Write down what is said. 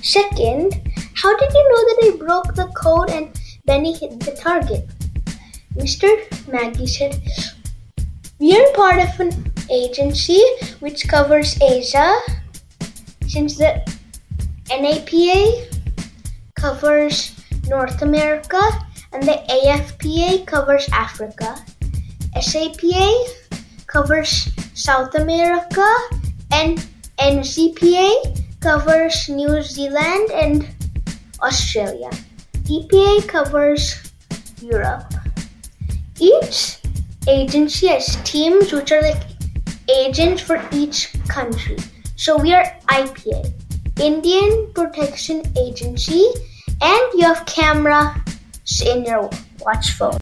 Second, how did you know that I broke the code and Benny hit the target? Mr. Maggie said, we are part of an agency which covers Asia, since the NAPA covers North America and the AFPA covers Africa. SAPA covers South America and NCPA covers New Zealand and Australia. EPA covers Europe. Each agency has teams which are like agents for each country. So we are IPA, Indian Protection Agency, and you have cameras in your watch phone.